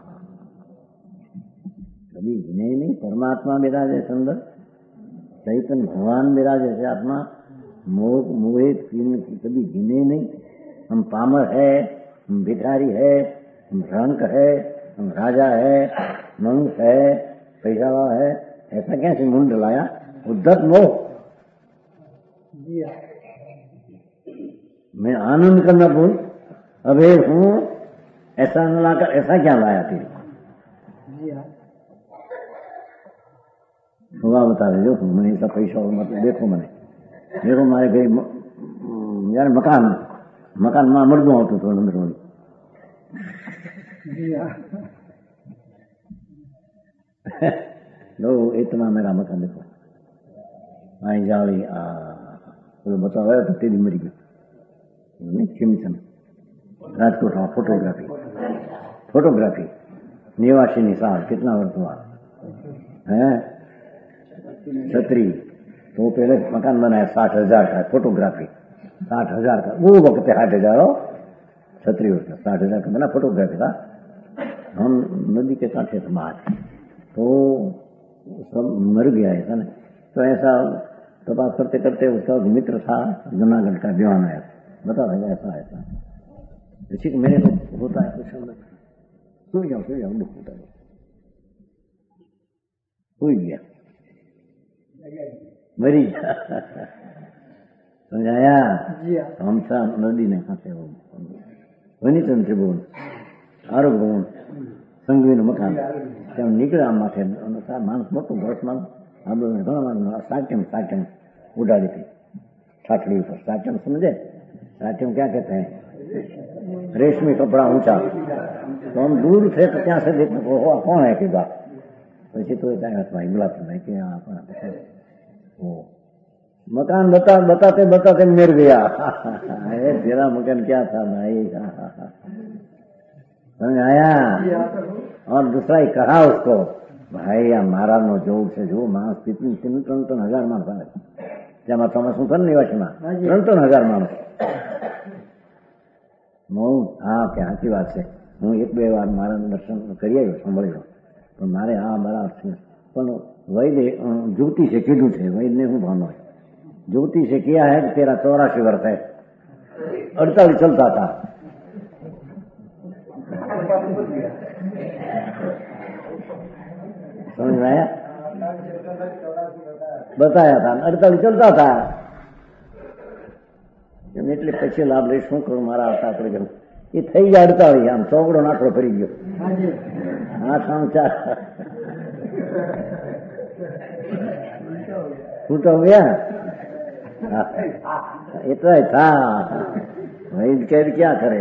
कभी गिने नहीं, परमात्मा मेरा जैसे अंदर चैतन्य भगवान मेरा जैसे आत्मा मोह मोहित कभी गिने नहीं। हम पामर है, हम भिखारी है, हम भ्रंक है, हम राजा है, मनुष्य है, पैसा वाला है, ऐसा कैसे मुंड लाया? उद्धत मोह। मैं आनंद करना भूल अबे हूँ ऐसा न लाकर ऐसा क्या लाया तेरे? सुबह बता रहे जो मैंने ऐसा पैसा मतलब देखो देखो मारे भाई यार मकान मां मर गया तो अंदर लो इतना मेरा मकान देखो आई जाली तो बताओ तो तेरी मरी गई चिमचन राजकोट में फोटोग्राफी निवासी निशाल कितना वर्ष हुआ है? 36 तो पहले मकान बनाया 60,000 का फोटोग्राफी, 60,000 का वो वक्त 60,000 36 वर्ष 60,000 का बना फोटोग्राफी था। हम नदी के कांठे से बाहर तो सब मर गया ऐसा नहीं। तो ऐसा तपास करते करते उसका मित्र था जूनागढ़ का दीवान आया, बता रहा ऐसा ऐसा इसी को मेरे को होता है कुछ सो जाओ दुख होता है। हो गया मरी समझाया? हम सा नदी ने खाते हो वनितन त्रिभुवन आरोग्य भवन संगवीन मकान ત્યાં નીકળ્યા માથે માણસ મોટું ઘરસમાં ઘણા માણસ સાચમ ઉડાડી थी साठड़ी ऊपर। साचम समझे? साचम क्या कहते हैं? रेशमी कपड़ा ऊंचा। तो हम दूर थे तो क्या से देखते कौन है कि बात પછી તો ત્યાં ભાઈ બોલાતું નહીં કે मकान बताते बताते मिल गया। तेरा मकान क्या था भाई, समझ आया। और दूसरा ही कहा उसको, भाई आ महाराज नो जोग से जो माणस कितनी 3-3 माणस આવે જેમાં તમે શું થયું નિવાસીમાં 3-3 માણસ। હા કે સાચી વાત છે, હું 1-2 વાર મારા દર્શન કરી આવ્યો, સાંભળી લો, પણ મારે આ બરાબર છે। પણ વૈદે જ્યોતિષે કીધું છે, વૈદને શું ભાન હોય, ज्योतिषे किया है कि तेरा 84 वर्ष है, 48 चलता था। समझ में आया, बताया था 48 चलता था। એટલે પછી લાભ લઈ શું કરું, મારા આવતા આપણે ગયું એ થઈ ગયા 48, આમ ચોગડો નાખડો ફરી ગયો। હા સમાચાર હું તો ગયા इतना ही था। वैद कह क्या करे,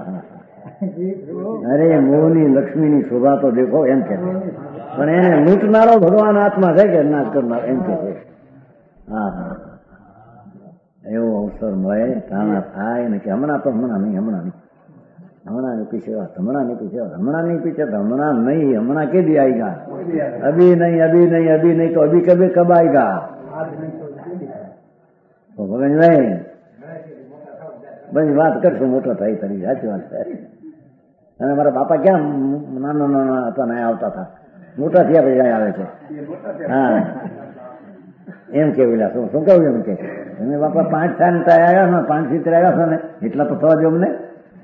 अरे मोहनी लक्ष्मी नी शोभा तो देखो एम के, पण એને લૂંટનારો ભગવાન આત્મા છે કે નાશ કરનાર એમ કે છે। હા એવો અવસર મળે તાણા થાય ને કે હમણાં તો હમણાં નહીં હમણાં नहीं पीछे तो हमणां नहीं, हमणां के दी आएगा, अभी नहीं तो अभी कभी कब आएगा। तो भगवान भाई बस बात करशो मोटो थाई तारी साची बात है। અને મારા બાપા ક્યાં નાના હતા ને આવતા હતા, મોટા થયા પછી આવે છે। હા એમ કેવું શું કહ્યું એમ કે તમે બાપા 5 સાલ આવ્યા ને 5-70 આવ્યા છો ને એટલા તો થવા જો અમને।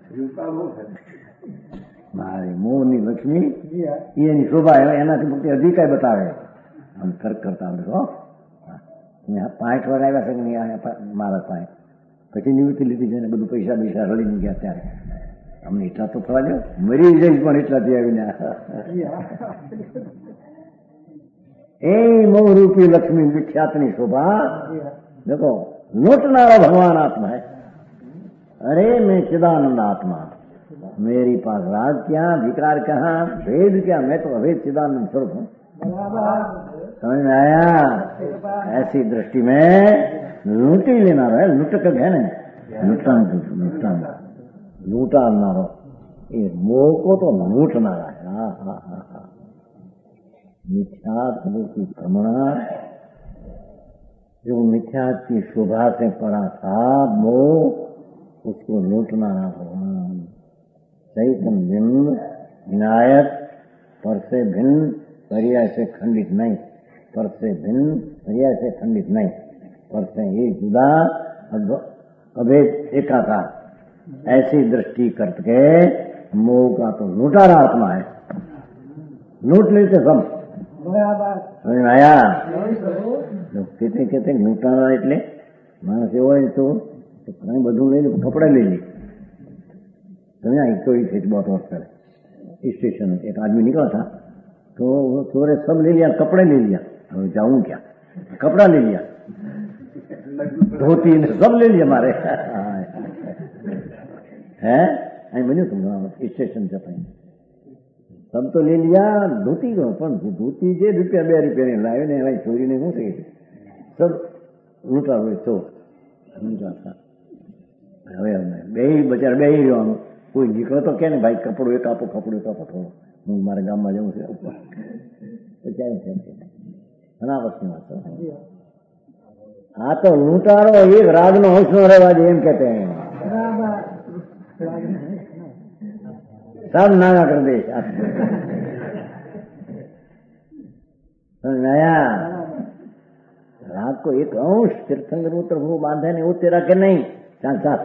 મારી મોહની લક્ષ્મી એની શોભા એનાથી મુક્તિ હજી કઈ બતાવે, આમ તર્ક કરતા આવડે છો। 5 વાર આવ્યા છે કે નહીં મારા પાસે, પછી નિવૃત્તિ લીધી છે ને બધું પૈસા પૈસા રડીને ગયા, ત્યારે અમને એટલા તો થવા દો, મરી જઈશ પણ એટલાથી આવીને। એ મોહરૂપી લક્ષ્મી વિખ્યાતની શોભા देखो, लूटनारा भगवान आत्मा है। अरे मैं चिदानंद आत्मा, मेरी पास राज क्या, विकार कहाँ, भेद क्या, मैं तो अभेद चिदानंद स्वरूप हूँ। समझ में आया। ऐसी दृष्टि में लूटी लेना रहे, लुटक है न लूटानारो, ये मोह को तो लूटनारा है। मिथ्या की भ्रमणा, जो मिथ्या की शोभा से पड़ा था मोह, उसको लूटनारा भगवान। चैतन्य बिंब विनायक, पर से भिन्न पर्याय से खंडित नहीं, पर से भिन्न पर्याय से खंडित नहीं, पर से एक जुदा अभेद एकाकार, ऐसी दृष्टि करके मोह का तो लूटारा आत्मा है, लूट लेते सब। समझ में आया। कहते लूटारा એટલે માણસ એવો હોય તો ઘણું બધું લઈને કપડા લઈ લે। તમે एक तो बहुत वर्ष पहले स्टेशन एक आदमी निकला था, तो वो चोरे सब ले लिया, कपड़े ले लिया, जाऊं क्या, कपड़ा ले लिया, धोती सब ले लिया मारे है। बन्यू तुम स्टेशन जता सब तो ले लिया, धोती को पण धोती जे ₹2 लावे ने चोरी ने શું થઈ सब લૂંટા હોય તો લૂંટા था। હવે બે બચાર બે રહ્યો, કોઈ નીકળે તો કે ને ભાઈ કપડું એક આપો થોડું, હું મારા ગામમાં જવું છે ઉપર, ઘણા વર્ષની વાત છે। આ તો લૂંટારો એક રાગનો હોશ નો રહેવા દે એમ કહેते हैं, सब नागा कर दे। समझ में आया। राग को एक अंश तीर्थंकर मूत्र भू बांधे ने वो तेरा के नहीं, साथ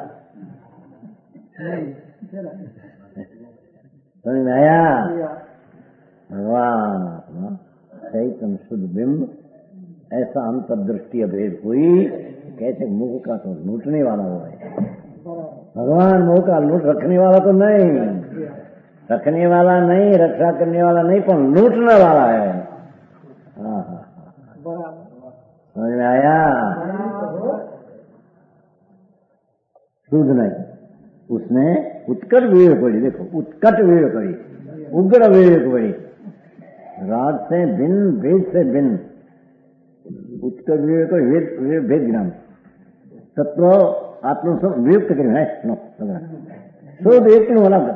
समझ में आया। भगवान आत्मा चैतन्य शुद्ध बिंब, ऐसा अंतर्दृष्टि अभेद हुई, कैसे मुख का तो लूटने वाला वो है, भगवान मुख का लूट रखने वाला तो नहीं, रखने वाला नहीं, रक्षा करने वाला नहीं, पर लूटने वाला है। समझ में आया। शुद्ध नहीं, उसने उत्कट विवेक पड़ी, देखो उत्कट विवेक पड़ी, उग्र विवेक पड़ी, राग से भिन्न, भेद से भिन्न, उत्कट विवेक भेद ज्ञान तत्व आत्म सब वियुक्त करें है शुद्ध एक अलग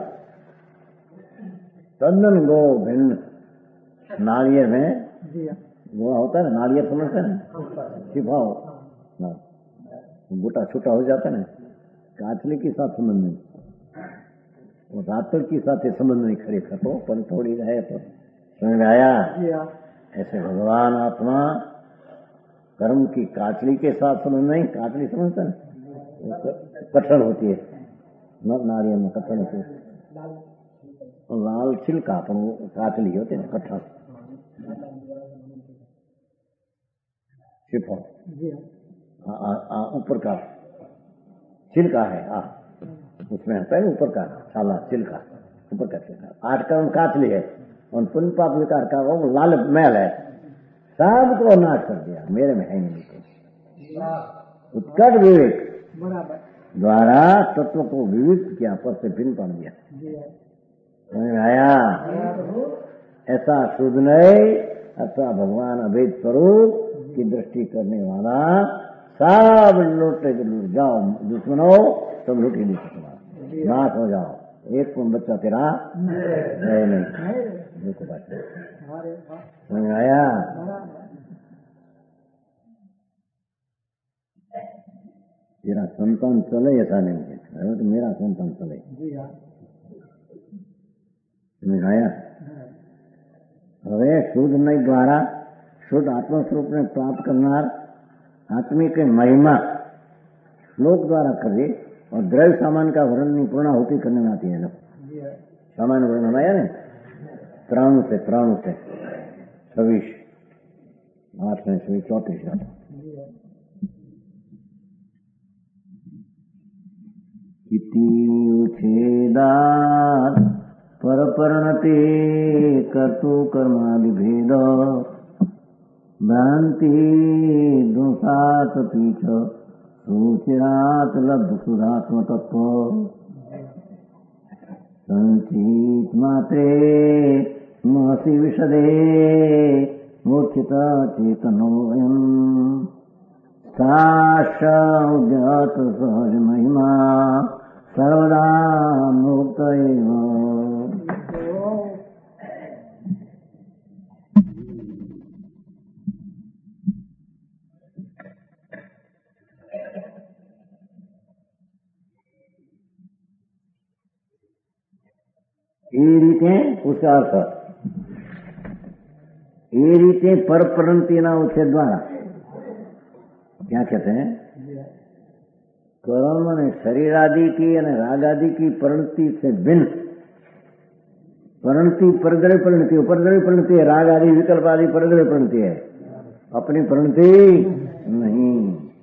चंदन गो भिन्न नारियल में वो होता है ना नारियल समझते हैं ना छिपाओ बूटा छोटा हो जाता है ना काचले के साथ संबंध नहीं और रातल के साथ ये संबंध नहीं खड़े खतो पर थोड़ी रहे तो समझ में आया। ऐसे भगवान आत्मा कर्म की काचली के साथ संबंध नहीं काचली समझते ना कठिन होती है नारियल में कठिन होती है लाल छिलका पर वो काचली होती है कठिन छिपो ऊपर का छिलका है उसमें होता है ऊपर का साला छिलका ऊपर का छिलका 8 कर्म काचली है और पुण्य पाप विकार का वो लाल मैल है सबको नाश कर दिया मेरे में है नहीं उत्कट विवेक द्वारा तत्व को विविध किया पर से भिन्न पड़ दिया समझ में आया। ऐसा शुद्ध नहीं ऐसा भगवान अभेद स्वरूप की दृष्टि करने वाला सब लौटे जाओ दुश्मनों सब लुटी नहीं सकता नाश हो जाओ एक बच्चा तेरा है नहीं देखो बात समझ में आया। तेरा संतान चले ऐसा नहीं है तो मेरा संतान चले समझ आया। હવે શુદ્ધ નહીં દ્વારા શુદ્ધ આત્મસ્વરૂપને પ્રાપ્ત કરનાર આત્મિક મહિમા શ્લોક દ્વારા કરે और द्रव्य सामान का वर्णन की पूर्णाहुति करने में आती है लोग सामान्य वर्णन आया ना 93 से 26 8 में 34 इति उच्छेदात् परपर्णते कर्तु कर्मादिभेद भ्रांति दोषात् पीछ सूचिरात् लब्ध सुधात्मतत्व संचित मात्रे महसि विशदे मूर्छित चेतनोऽयम् साक्षाद्यत सहज महिमा सर्वदा मुक्त एव। ये रीते उसका अर्थ ये रीते पर परंती ना उच्छेद द्वारा क्या कहते हैं कर्म ने शरीर आदि की राग आदि की परिणति से भिन्न परिणति परद्रव्य परिणति उपद्रव्य परिणति है राग आदि विकल्प आदि परद्रव्य परिणति है अपनी परिणति नहीं।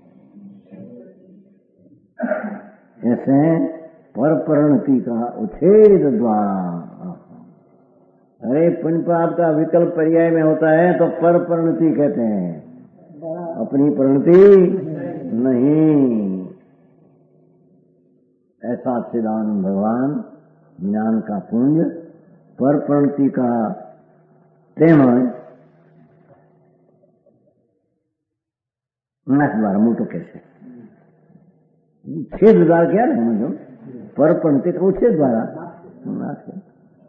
ऐसे पर परिणति का उच्छेद द्वारा अरे पुण्य पाप का विकल्प पर्याय में होता है तो पर परिणति कहते हैं अपनी परिणति नहीं। ऐसा सच्चिदानंद भगवान ज्ञान का पुंज पर परिणति का તેમજ નાશ દ્વારા મોટો કહેશે છેદ દ્વારા क्या है समझो पर परिणति का उच्छेद द्वारा नाश है।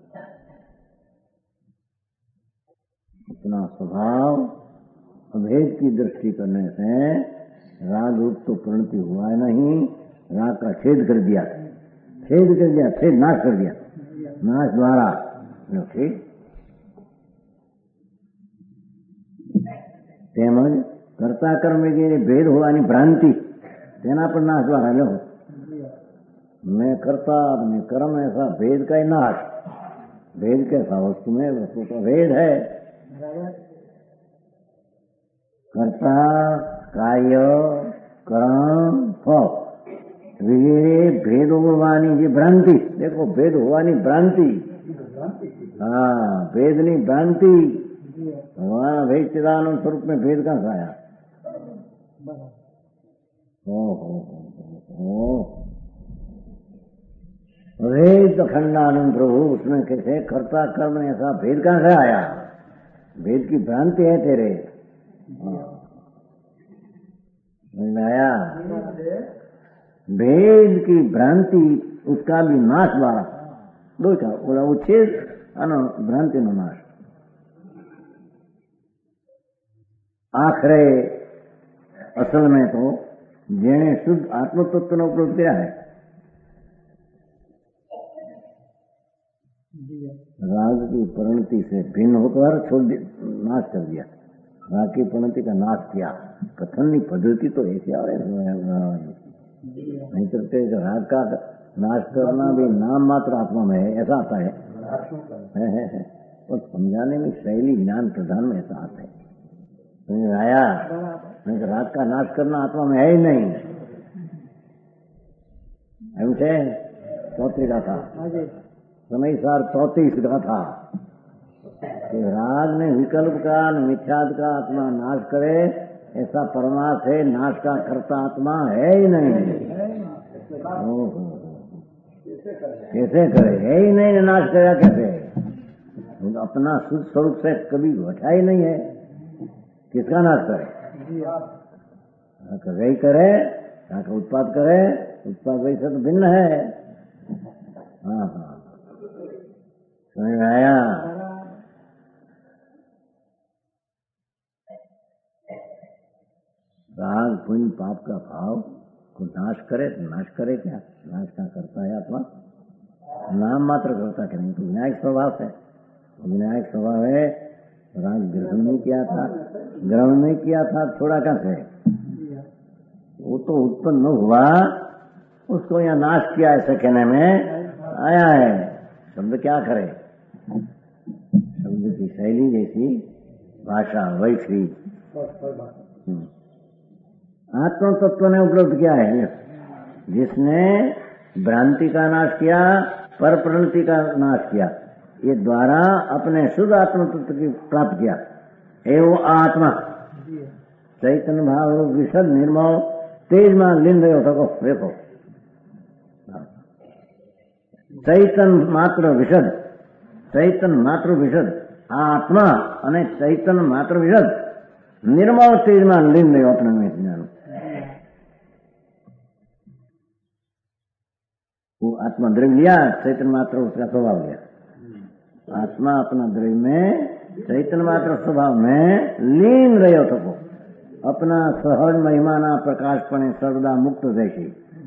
अपना स्वभाव अभेद की दृष्टि करने से राग रूप तो परिणति हुआ नहीं राग का छेद कर दिया छेद नाश कर दिया नाश द्वारा ठीक તેમજ कर्ता कर्म वगैरह भेद होવાની भ्रांति तेना पर नाश द्वारा लो मैं कर्ता मैं कर्म ऐसा भेद का ही नाश भेद कैसा वस्तु में वस्तु का भेद है कर्ता कार्य कर्म फल वगैरह भेद होવાની જે भ्रांति देखो भेद होવાની भ्रांति हाँ भेद नहीं भ्रांति भगवान भेद चिदानंद स्वरूप में भेद कहाँ से आया भेद खंडानंद प्रभु उसमें कैसे कर्ता कर्म ऐसा भेद कहाँ से आया भेद की भ्रांति है तेरे समझ में आया? भेद की भ्रांति उसका भी नाश द्वारा दो का बोला उच्छेद भ्रांति नो नाश। आखरे असल में तो जेने शुद्ध आत्म तत्व ने उपलब्ध किया है, राग की परिणति से भिन्न होकर छोड़ नाश कर दिया, राग की परिणति का नाश किया। कथन की पद्धति तो ऐसी और नहीं करते। राग का नाश करना भी नाम मात्र आत्मा में है, ऐसा आता है। और समझाने में शैली ज्ञान प्रधान में ऐसा आता है। समझ में आया? नहीं तो राग का नाश करना आत्मा में है ही नहीं। हमसे चौथी गाथा समय सार 34 गाथा कि राग ने विकल्प का मिथ्याद का आत्मा नाश करे, ऐसा परमार्थ है। नाश का कर्ता आत्मा है ही नहीं। कैसे करे? है ही नहीं, नाश करेगा कैसे? अपना शुद्ध स्वरूप से कभी घटा ही नहीं है, किसका नाश करे? वही करे, उत्पाद करे, उत्पाद वही से तो भिन्न है। हाँ हाँ, समझ में आया? राग पुण्य पाप का भाव को नाश करे तो नाश करे क्या? नाश का करता है आत्मा, नाम मात्र करता क्या? नहीं तो विनायक स्वभाव है। विनायक स्वभाव है। राग ग्रहण नहीं किया था, ग्रहण नहीं किया था, थोड़ा कैसे? वो तो उत्पन्न हुआ, उसको यहाँ नाश किया ऐसे कहने में आया है। शब्द क्या करे? शब्द की शैली जैसी भाषा वैसी आत्म तत्व ने उपलब्ध किया है, जिसने भ्रांति का नाश किया, पर प्रणति का नाश किया, ये द्वारा अपने शुद्ध आत्म तत्व की प्राप्त किया। एवं आत्मा चैतन्य भाव विशद निर्मल तेजमान लीन रहे हो। देखो चैतन्य मात्र विशद, चैतन्य मात्र विशद आत्मा અને चैतन्य मात्र विशद निर्मल तेजमान लीन रहे अपने में ज्ञान। वो आत्मा द्रव्य लिया, चैतन्य मात्र उसका स्वभाव लिया। आत्मा अपना द्रव्य में चैतन्य मात्र स्वभाव में लीन रहे हो, अपना सहज महिमाना प्रकाशपणे सर्वदा मुक्त जैसी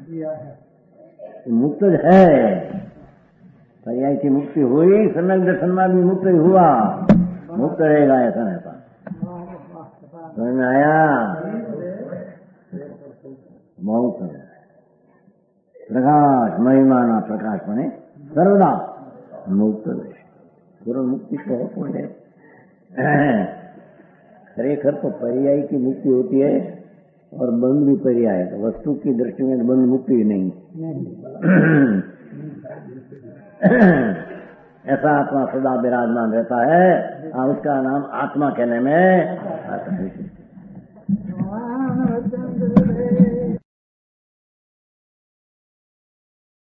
मुक्त है। पर्याय की मुक्ति हुई, सम्यक दर्शन में भी मुक्त हुआ, मुक्त रहेगा ऐसा रहता। समझ में आया? बहुत प्रकाश महिमाना प्रकाशपणे सर्वदा मुक्त जैसी पूर्ण मुक्ति तो है। खरेखर तो पर्याय की मुक्ति होती है और बंध भी पर्याय है। वस्तु की दृष्टि में बंध मुक्ति ही नहीं। ऐसा आत्मा सदा विराजमान रहता है, उसका नाम आत्मा कहने में आता है।